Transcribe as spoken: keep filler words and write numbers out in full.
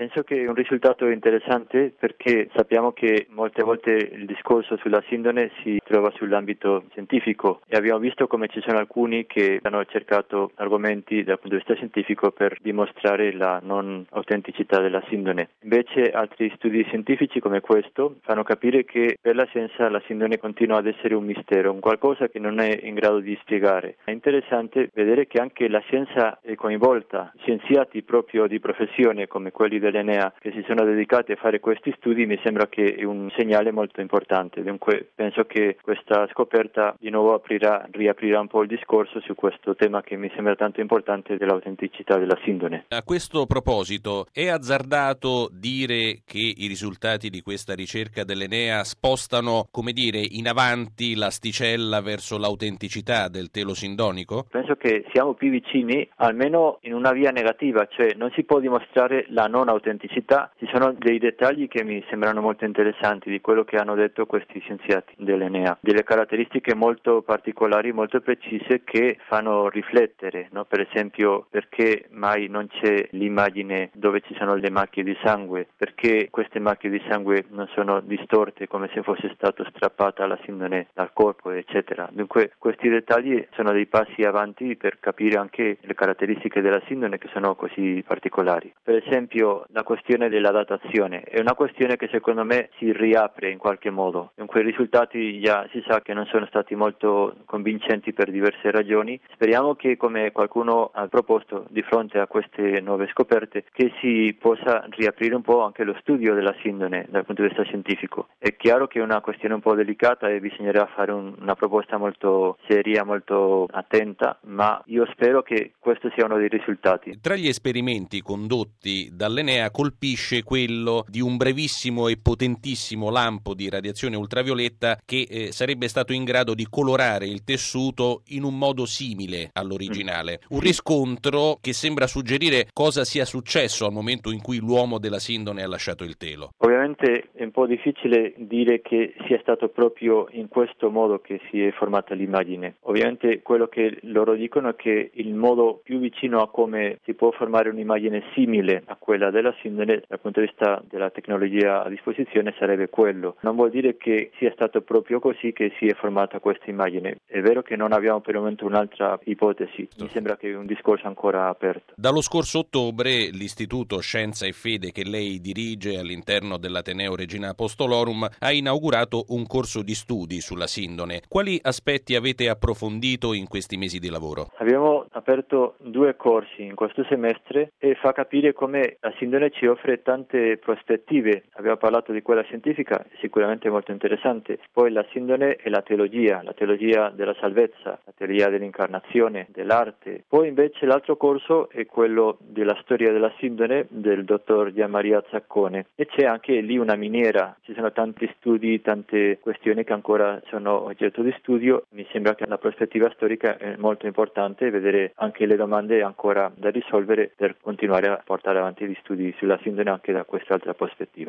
Penso che è un risultato interessante perché sappiamo che molte volte il discorso sulla sindone si trova sull'ambito scientifico e abbiamo visto come ci sono alcuni che hanno cercato argomenti dal punto di vista scientifico per dimostrare la non autenticità della sindone. Invece altri studi scientifici come questo fanno capire che per la scienza la sindone continua ad essere un mistero, un qualcosa che non è in grado di spiegare. È interessante vedere che anche la scienza è coinvolta, scienziati proprio di professione come quelli dell'Enea che si sono dedicati a fare questi studi. Mi sembra che è un segnale molto importante. Dunque penso che questa scoperta di nuovo aprirà, riaprirà un po' il discorso su questo tema che mi sembra tanto importante dell'autenticità della sindone. A questo proposito, è azzardato dire che i risultati di questa ricerca dell'Enea spostano, come dire, in avanti l'asticella verso l'autenticità del telo sindonico? Penso che siamo più vicini, almeno in una via negativa, cioè non si può dimostrare la non autenticità. Ci sono dei dettagli che mi sembrano molto interessanti di quello che hanno detto questi scienziati dell'Enea, delle caratteristiche molto particolari, molto precise che fanno riflettere, no? Per esempio, perché mai non c'è l'immagine dove ci sono le macchie di sangue, perché queste macchie di sangue non sono distorte come se fosse stato strappata la sindone dal corpo, eccetera. Dunque questi dettagli sono dei passi avanti per capire anche le caratteristiche della sindone che sono così particolari. Per esempio la questione della datazione è una questione che secondo me si riapre in qualche modo. Dunque i risultati già si sa che non sono stati molto convincenti per diverse ragioni. Speriamo che, come qualcuno ha proposto di fronte a queste nuove scoperte, che si possa riaprire un po' anche lo studio della sindone dal punto di vista scientifico. È chiaro che è una questione un po' delicata e bisognerà fare un, una proposta molto seria, molto attenta, ma io spero che questo sia uno dei risultati. Tra gli esperimenti condotti dall'Enea colpisce quello di un brevissimo e potentissimo lampo di radiazione ultravioletta che eh, sarebbe stato in grado di colorare il tessuto in un modo simile all'originale. Un riscontro che sembra suggerire cosa sia successo al momento in cui l'uomo della sindone ha lasciato il telo. Ovviamente è un po' difficile dire che sia stato proprio in questo modo che si è formata l'immagine. Ovviamente quello che loro dicono è che il modo più vicino a come si può formare un'immagine simile a quella della sindone dal punto di vista della tecnologia a disposizione sarebbe quello. Non vuol dire che sia stato proprio così che si è formata questa immagine. È vero che non abbiamo per il momento un'altra ipotesi. Mi sembra che è un discorso ancora aperto. Dallo scorso ottobre l'Istituto Scienza e Fede che lei dirige all'interno dell'Ateneo Regina Apostolorum ha inaugurato un corso di studi sulla sindone. Quali aspetti avete approfondito in questi mesi di lavoro? Abbiamo aperto due corsi in questo semestre e fa capire come la sindone ci offre tante prospettive. Abbiamo parlato di quella scientifica, sicuramente molto interessante. Poi la sindone e la teologia, la teologia della salvezza, la teologia dell'incarnazione, dell'arte. Poi invece l'altro corso è quello della storia della sindone del dottor Gianmaria Zaccone e c'è anche lì una miniera. Ci sono tanti studi, tante questioni che ancora sono oggetto di studio. Mi sembra che la prospettiva storica è molto importante, vedere anche le domande ancora da risolvere per continuare a portare avanti gli studi sulla sindone anche da quest'altra prospettiva.